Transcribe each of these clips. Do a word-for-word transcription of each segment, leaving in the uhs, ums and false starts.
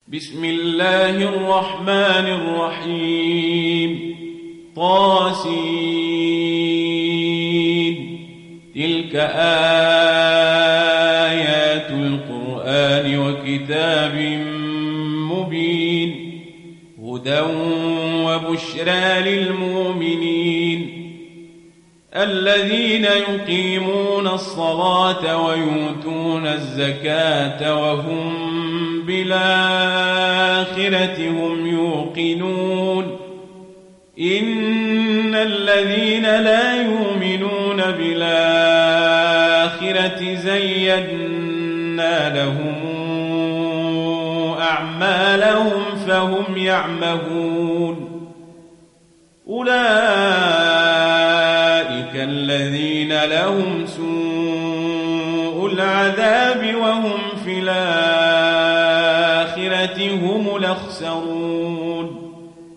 بسم الله الرحمن الرحيم. طاسين. تلك آيات القرآن وكتاب مبين، هدى وبشرى للمؤمنين الذين يقيمون الصلاة ويؤتون الزكاة وهم بالآخرة هم يوقنون. إن الذين لا يؤمنون بالآخرة زينا لهم أعمالهم فهم يعمهون. أولئك الذين لهم سوء العذاب وهم في الآخرة هم الأخسرون.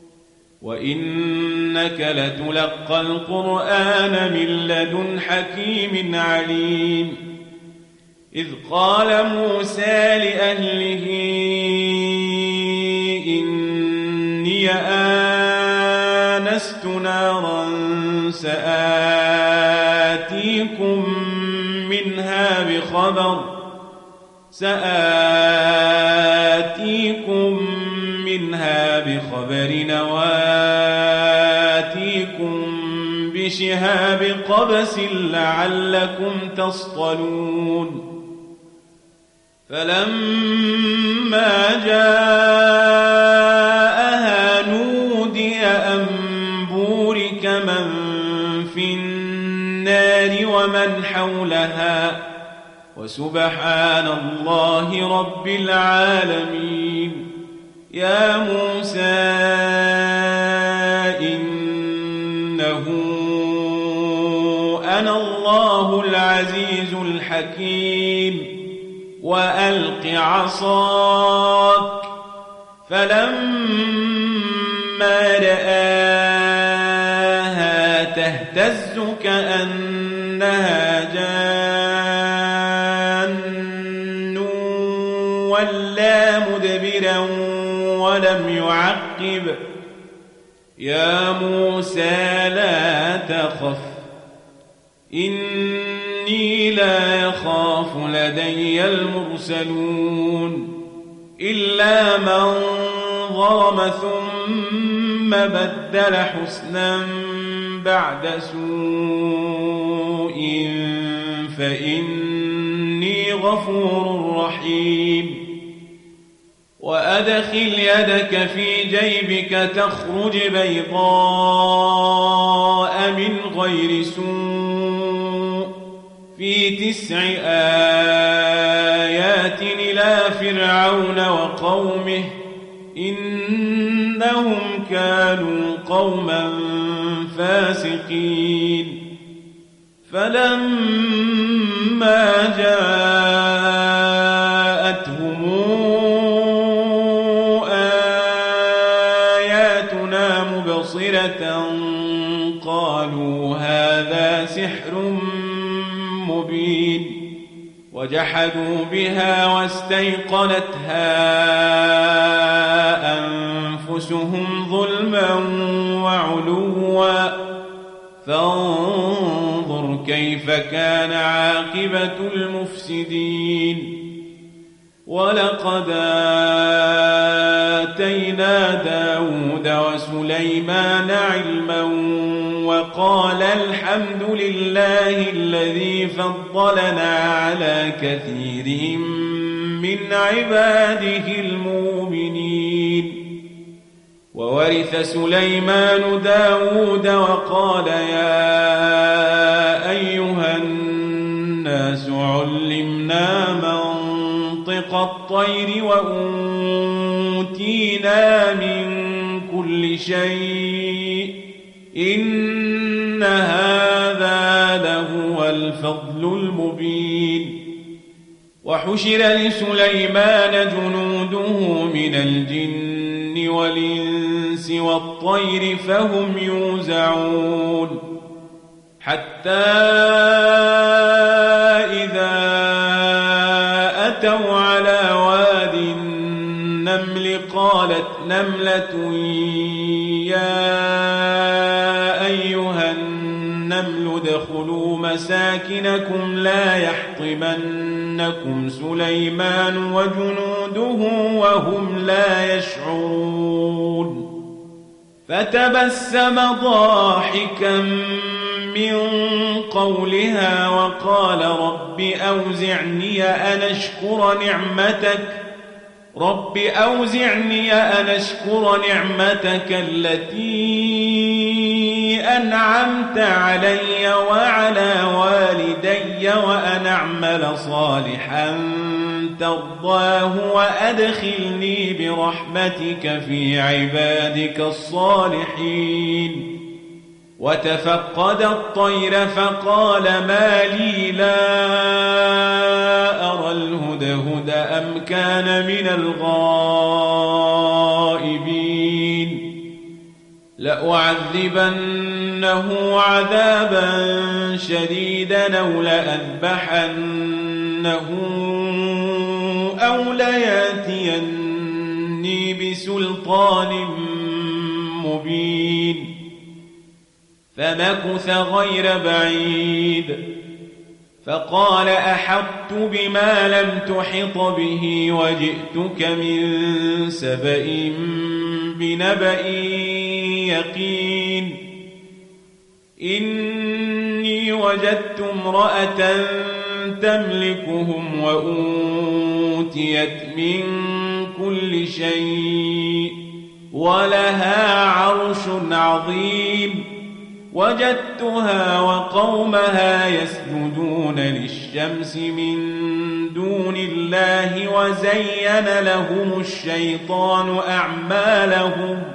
وإنك لتلقى القرآن من لدن حكيم عليم. إذ قال موسى لأهله إني آنست نارا سآتيكم منها بخبر سآتيكم منها بخبر وآتيكم بشهاب قبس لعلكم تصطلون. فلما جاءها نودي أن بورك من في النار ومن حولها وسبحان الله رب العالمين. يا موسى إنه أنا الله العزيز الحكيم. وألق عصاك. فلما رآها تهتز كأنها جان ولا مدبرا ولم يعقب. يا موسى لا تخف إني لا يخاف لدي المرسلون. إلا من ظلم ثم بدل حسنا بعد سوء فإني غفور رحيم. وأدخل يدك في جيبك تخرج بيضاء من غير سوء في تسع آيات إلى فرعون وقومه إنهم كانوا قوما فاسقين. فلما جاءتهم آياتنا مبصرة قالوا هذا سحر مبين. وجحدوا بها واستيقنتها أنفسهم ظلما وعلوا فانظر كيف كان عاقبة المفسدين. ولقد آتينا داود وسليمان علما وقال الحمد لله الذي فضلنا على كثير من عباده المؤمنين. وورث سليمان داود وقال يا أيها الناس علمنا منطق الطير وأوتينا من كل شيء إن هذا لهو الفضل المبين. وحشر لسليمان جنوده من الجن والإنس والطير فهم يوزعون حتى إذا أتوا على واد النمل النمل قالت نملة يا أيها النمل ادخلوا مساكنكم لا يحطمنكم سليمان وجنوده وهم لا يشعرون فتبسم ضاحكا من قولها وقال رب أوزعني أن أشكر نعمتك رب أوزعني أن أشكر نعمتك التي أنعمت علي وعلى والدي وأن أعمل صالحا ترضاه وأدخلني برحمتك في عبادك الصالحين وتفقد الطير فقال ما لي لا أرى الهدهد أم كان من الغائبين لأعذبنه عذابا شديدا أو لأذبحنه أو لياتيني بسلطان مبين فمكث غير بعيد فقال أحطت بما لم تحط به وجئتك من سبأ بنبأ يقين إني وجدت امرأة تملكهم وأوتيت من كل شيء ولها عرش عظيم وجدتها وقومها يسجدون للشمس من دون الله وزين لهم الشيطان أعمالهم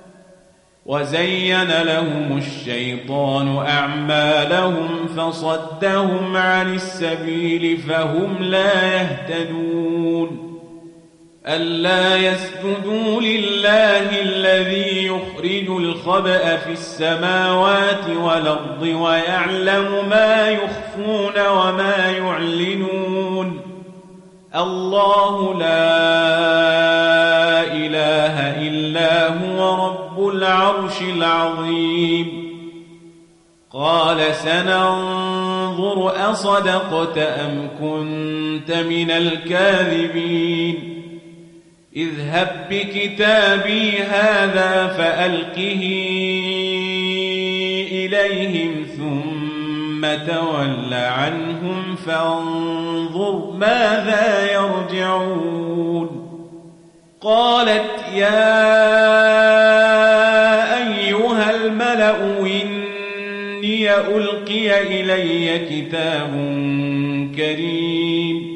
وزين لهم الشيطان أعمالهم فصدهم عن السبيل فهم لا يهتدون ألا يسجدوا لله الذي يخرج الخبأ في السماوات والأرض ويعلم ما يخفون وما يعلنون الله لا إله إلا هو رب العرش العظيم قال سننظر أصدقت أم كنت من الكاذبين اذهب بكتابي هذا فألقه إليهم ثم تول عنهم فانظر ماذا يرجعون قالت يا أيها الملأ إني ألقي إلي كتاب كريم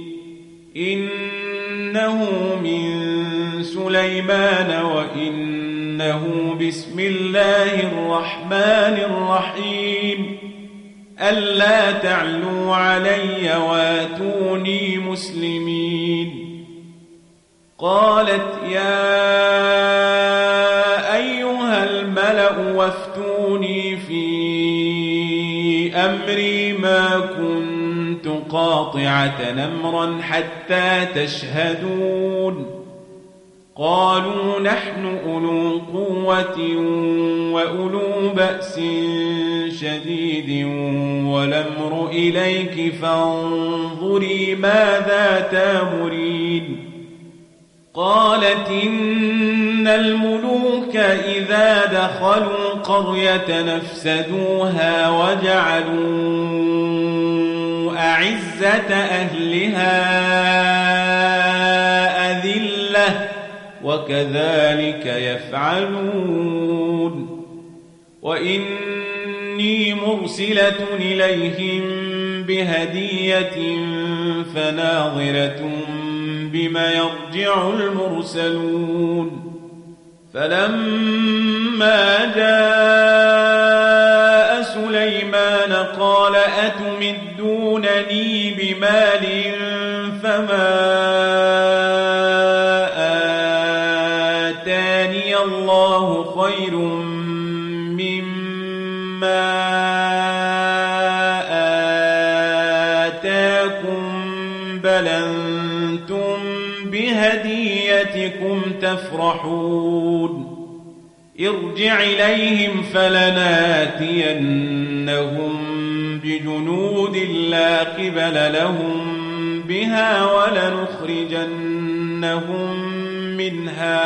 إنه من سليمان وإنه بسم الله الرحمن الرحيم ألا تعلوا علي واتوني مسلمين قالت يا أيها الملأ وافتوني في أمري ما كنت قاطعة أمرا حتى تشهدون قالوا نحن أولو قوة وأولو بأس شديد والأمر إليك فانظري ماذا تأمرين قالت إن الملوك إذا دخلوا قرية نفسدوها وجعلوا أعزة أهلها أذلة وكذلك يفعلون وإني مرسلة إليهم بهدية فناظرة بما يرجع المرسلون فلما جاء سليمان قال أتمدونني بمال فما آتاني الله خير مما آتاكم بل أنتم بهديتكم بكم تفرحون ارجع إليهم فلناتينهم بجنود لا قبل لهم بها ولنخرجنهم منها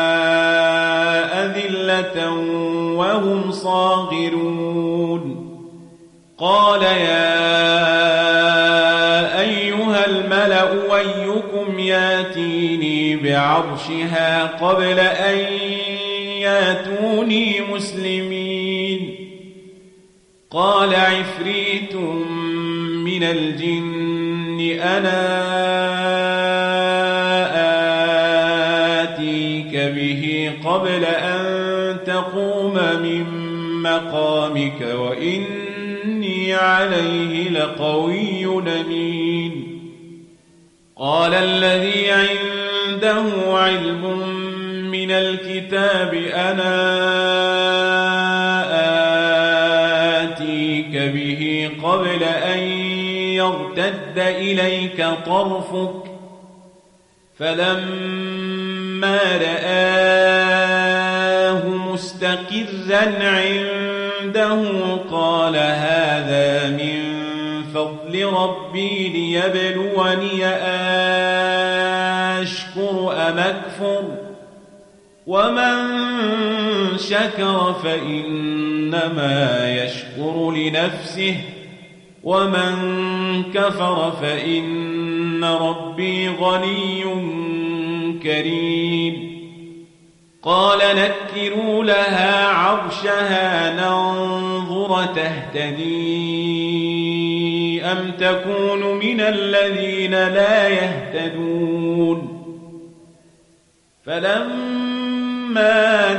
أذلة وهم صاغرون قال يا أيها الملأ أيكم ياتيني بعرشها قبل أن ياتوني مسلمين قال عفريت من الجن أنا آتيك به قبل أن تقوم من مقامك وإني عليه لقوي أمين قال الذي عنده علم من الكتاب أنا آتيك به قبل أن يرتد إليك طرفك فلما رآه مستقرا عنده قال هذا من فضل ربي ليبلوني أشكر أم أكفر ومن شكر فإنما يشكر لنفسه ومن كفر فإن ربي غني كريم قال نكروا لها عرشها ننظر تهتدي أم تكون من الذين لا يهتدون فلما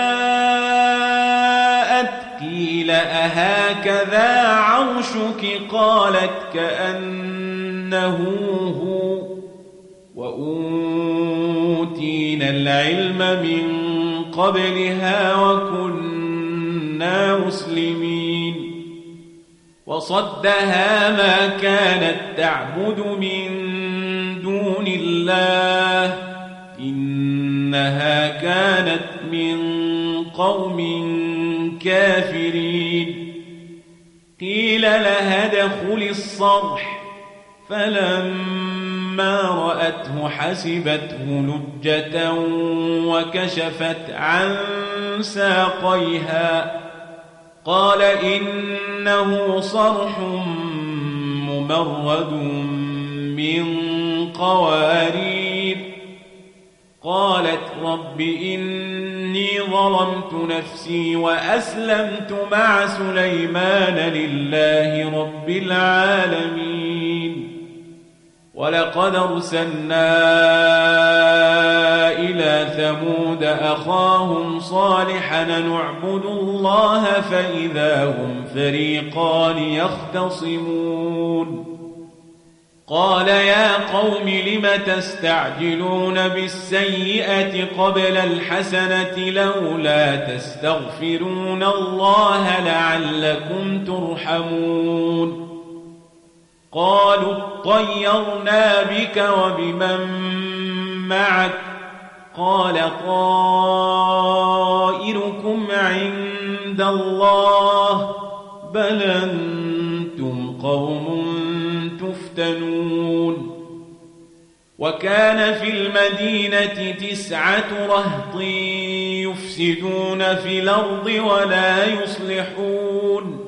جاءت قيل أهكذا عرشك قالت كأنه هو وأوتينا العلم من قبلها وكنا مسلمين وصدها ما كانت تعبد من دون الله إنها كانت من قوم كافرين قيل لها ادخل الصرح فلما رأته حسبته لجة وكشفت عن ساقيها قال إنه صرح ممرد من قوارير قالت رب إني ظلمت نفسي وأسلمت مع سليمان لله رب العالمين ولقد أرسلنا إلى ثمود أخاهم صالحا نعبد الله فإذا هم فريقان يختصمون قال يا قوم لم تستعجلون بالسيئة قبل الحسنة لولا تستغفرون الله لعلكم ترحمون قالوا اطيرنا بك وبمن معك قال طائركم عند الله بل أنتم قوم تفتنون وكان في المدينة تسعة رهط يفسدون في الأرض ولا يصلحون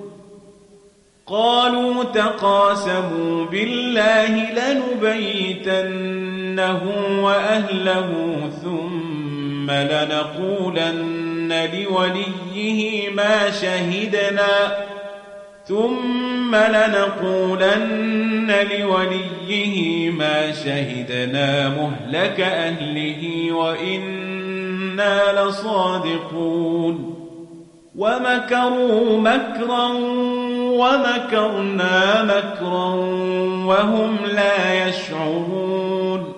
قالوا تقاسموا بالله لنبيتنه وأهله ثم لنقولن لوليه ما شهدنا ثم لنقولن لوليه ما شهدنا مهلك أهله وإنا لصادقون ومكروا مكرا ومكرنا مكرا وهم لا يشعرون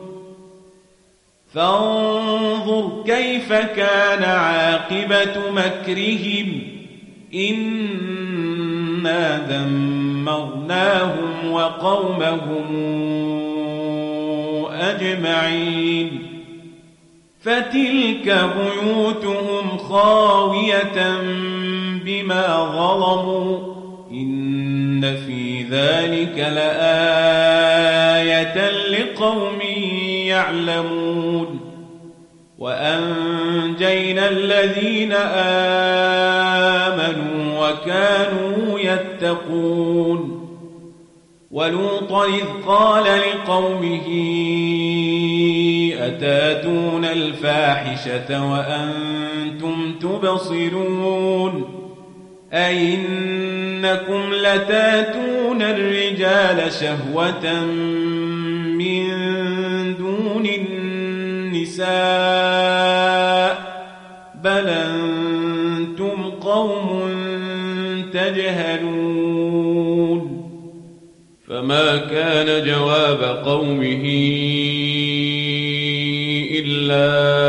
فانظر كيف كان عاقبة مكرهم إنا دمرناهم وقومهم أجمعين فتلك بيوتهم خاوية بما ظلموا إن في ذلك لآية لقوم يعلمون وأنجينا الذين آمنوا وكانوا يتقون ولوطا إذ قال لقومه أتاتون الفاحشة وأنتم تبصرون أئنكم لتاتون الرجال شهوة من دون النساء بل أنتم قوم تجهلون فما كان جواب قومه إلا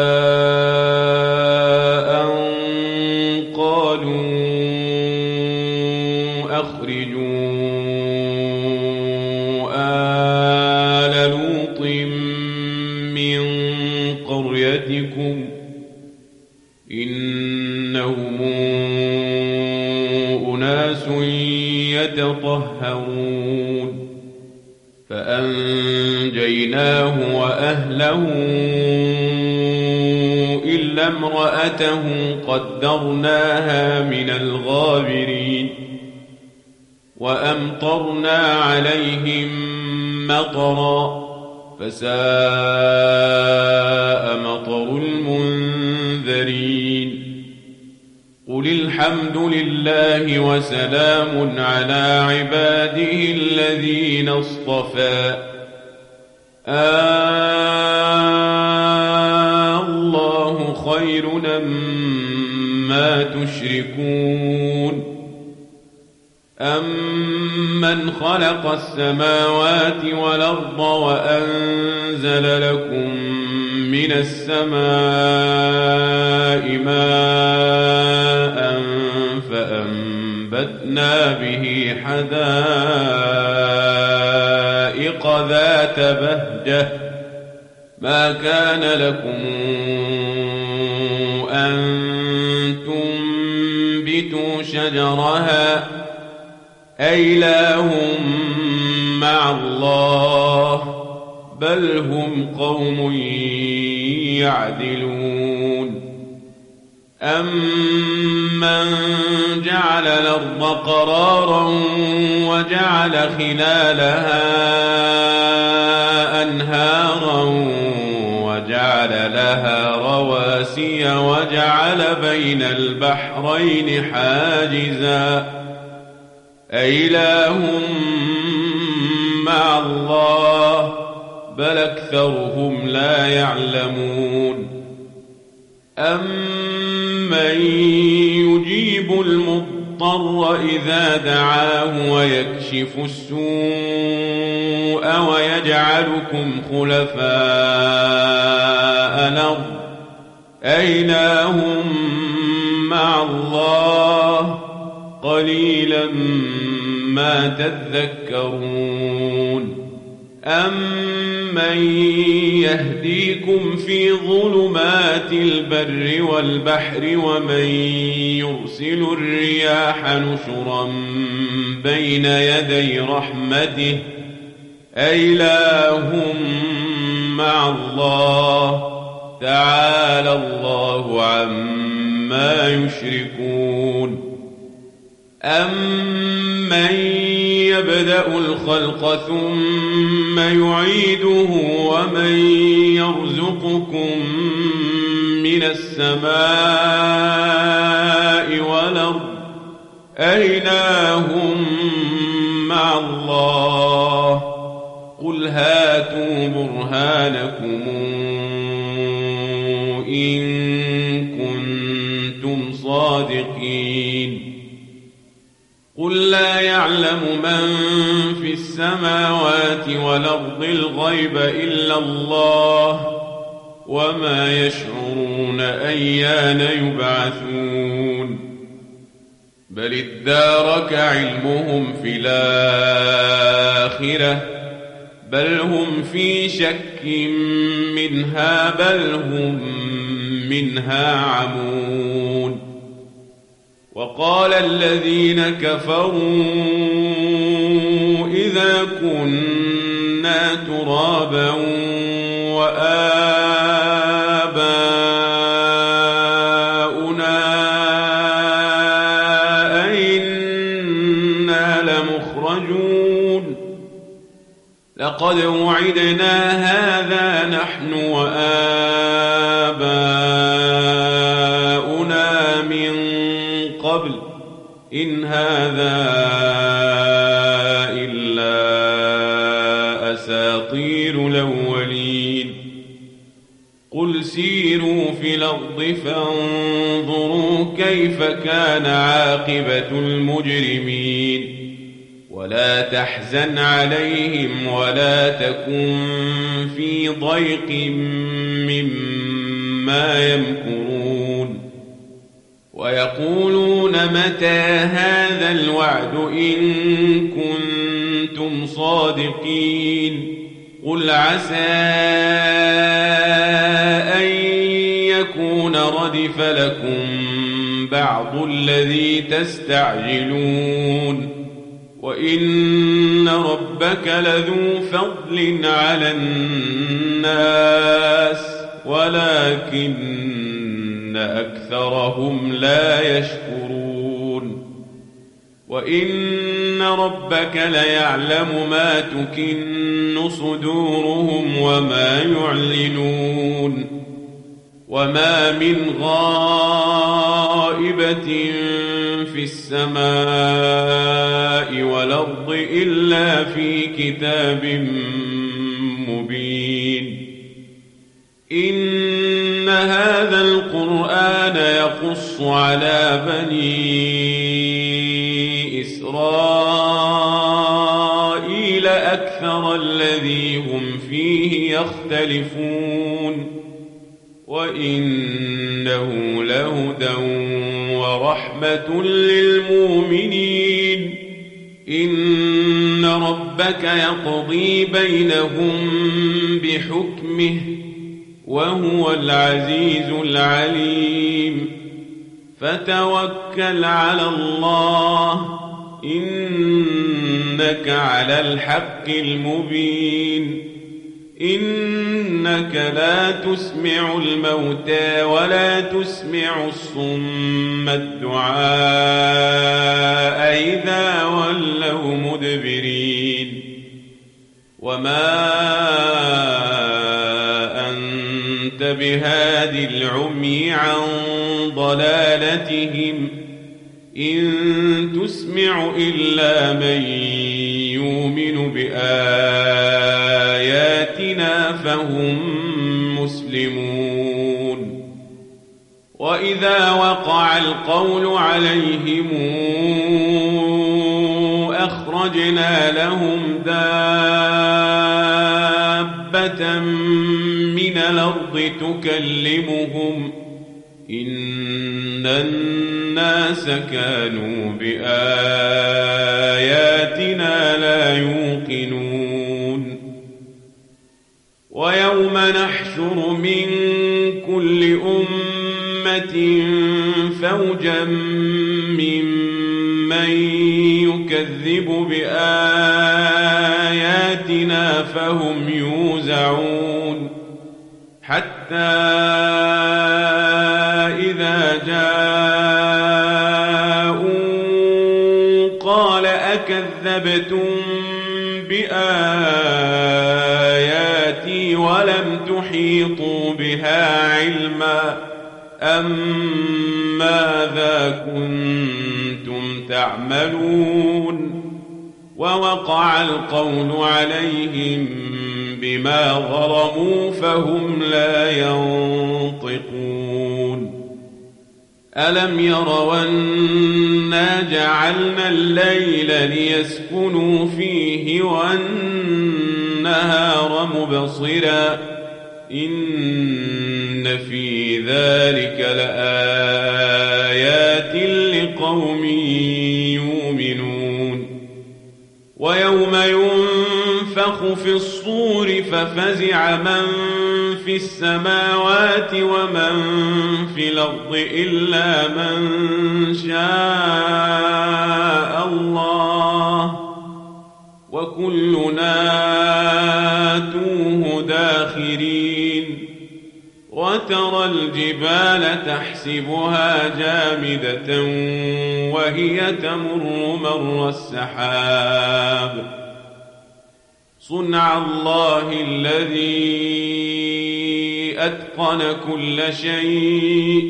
أن قالوا أخرجوا آل لوط من قريتكم إنهم أناس يتطهرون فأنجيناه وأهله إلا امرأته قدرناها من الغابرين وأمطرنا عليهم مطرا فساء مطر المنذرين قل الحمد لله وسلام على عباده الذين اصطفى آه الله خير أما تشركون أمن خلق السماوات والأرض وأنزل لكم من السماء ماء فأنبتنا به حدائق ذات بهجة ما كان لكم أن تنبتوا شجرها أإله مع الله بل هم قوم يعدلون أمن جعل الأرض قرارا وجعل خلالها أنهارا وجعل لها رواسي وجعل بين البحرين حاجزا أإله مع الله بل أكثرهم لا يعلمون أمن يجيب المضطر إذا دعاه ويكشف السوء ويجعلكم خلفاء الأرض أإله مع الله قليلا ما تذكرون أمن يهديكم في ظلمات البر والبحر ومن يرسل الرياح نشرا بين يدي رحمته أإله مع الله تعالى الله عما يشركون أمن يبدأ الخلق ثم يعيده ومن يرزقكم من السماء والأرض أإله مع الله قل هاتوا برهانكم إن كنتم صادقين قل لا يعلم من في السماوات والأرض الغيب إلا الله وما يشعرون أيان يبعثون بل ادارك علمهم في الآخرة بل هم في شك منها بل هم منها عمون. وقال الذين كفروا إذا كنا ترابا وآباؤنا أئنا لمخرجون لقد وعدنا هذا نحن وآباؤنا من قبل إن هذا إلا أساطير الأولين. قل سيروا في الأرض فانظروا كيف كان عاقبة المجرمين ولا تحزن عليهم ولا تكن في ضيق مما يمكرون. ويقولون متى هذا الوعد إن كنتم صادقين قل عسى أن يكون ردف لكم بعض الذي تستعجلون وإن ربك لذو فضل على الناس ولكن أكثرهم لا يشكرون. وإن ربك ليعلم ما تكن صدورهم وما يعلنون. وما من غائبة في السماء والأرض إلا في كتاب مبين. إن هذا القرآن يقص على بني إسرائيل أكثر الذي هم فيه يختلفون وإنه لهدى ورحمة للمؤمنين. إن ربك يقضي بينهم بحكمه وهو العزيز العليم. فتوكل على الله إنك على الحق المبين. إنك لا تسمع الموتى ولا تسمع الصم الدعاء إذا ولوا مدبرين. وما أنت بهادي العمي عن ضلالتهم إن تسمع إلا من يؤمن بآياتنا فهم مسلمون. وإذا وقع القول عليهم أخرجنا لهم دابة من الأرض تكلمهم إن الناس كانوا بآياتنا لا يوقنون. ويوم نحشر من كل أمة فوجا ممن يكذب بآياتنا فهم يوزعون حتى إذا جاءوا قال أكذبتم بآياتي ولم تحيطوا بها علما أم ماذا كنتم تعملون. ووقع القول عليهم بما ظلموا فهم لا ينطقون. ألم يروا أنا جعلنا الليل ليسكنوا فيه والنهار مبصرا إن في ذلك لآيات لقوم يؤمنون. ويوم ينفخ في الصور ففزع من في السماوات ومن في الأرض إلا من شاء الله وكلنا آتوه داخرين وترى الجبال تحسبها جامدة وهي تمر مر السحاب صنع الله الذي أتقن كل شيء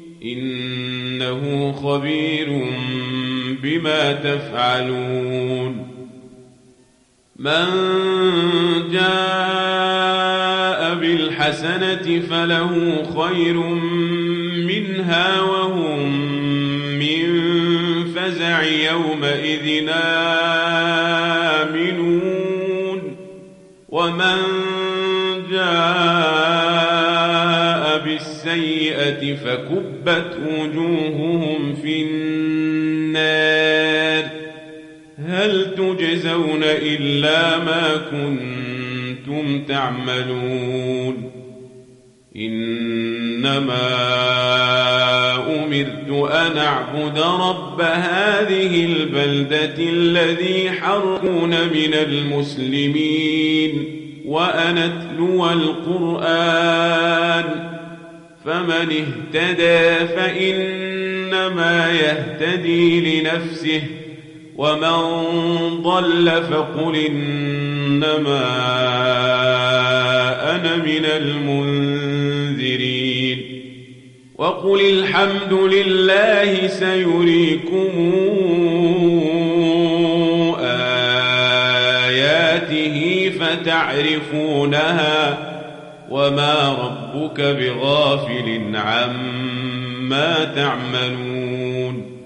إنه خبير بما تفعلون من جاء بالحسنة فله خير منها وهم من فزع يومئذ آمنون ومن جاء بالسيئة فكبت وجوههم في النار هل تجزون إلا ما كنتم تعملون إنما أمرت أن أعبد رب هذه البلدة الذي حرمون من المسلمين وأن أتلو القرآن فمن اهتدى فإنما يهتدي لنفسه ومن ضل فقل إنما أنا من المنذرين وقل الحمد لله سيريكم آياته فتعرفونها وما ربك بغافل عما تعملون